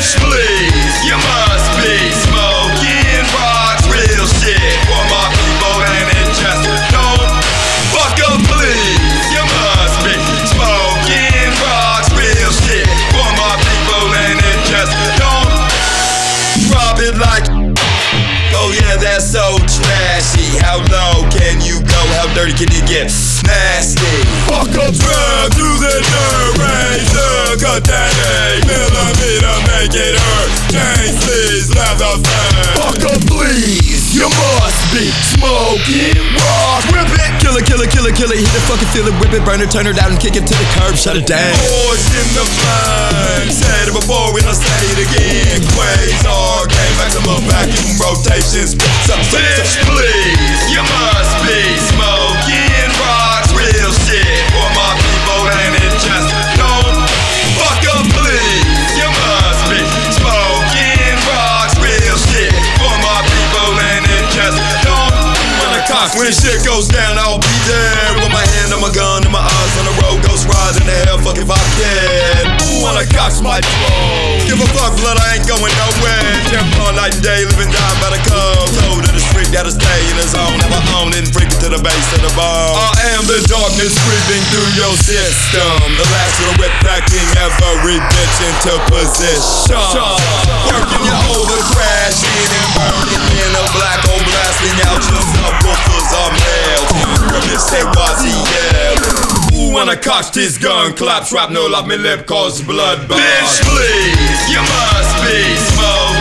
Bitch, please, you must be smoking rocks, real shit for my people, and it just don't fuck up, please. You must be smoking rocks, real shit for my people, and it just don't drop it like. Oh yeah, that's so trashy. How low can you go? How dirty can you get? Nasty. Fuck up, drive through the dirt, razor, cut that 8mm, make it hurt. Chain sleeves, leather fan. Fuck up, please. You must be smoking rock. Rip it, kill it, kill it, kill it, kill it. Hit it, fucking feel it, whip it, burn it, turn it out and kick it to the curb, shut it down. Boys in the flame. Said it before, we don't say it again. Quasar, game maximum vacuum rotations. Bitch, please, you must be smoking rocks, real shit for my people, and it just don't fuck up, please. You must be smoking rocks, real shit for my people, and it just don't wanna cock. When shit goes down, I'll be there with my hand on my gun and my eyes on the road. Ghost riding the hell, fuck if I can. Wanna cox my throat. Give a fuck, blood, I ain't going nowhere. Jump on night and day, living down by the cove. Toe to the street, gotta stay in the zone. Never own it, freak it to the base of the bone. I am the darkness creeping through your system. The last little whip packing every bitch into position. Working you over, crashing and burning in a black hole, blasting out your subwoofers are male. Say why's he yell? When I cocked his gun, clap, shrapnel off me lip, cause blood. Bitch, please, you must be smoking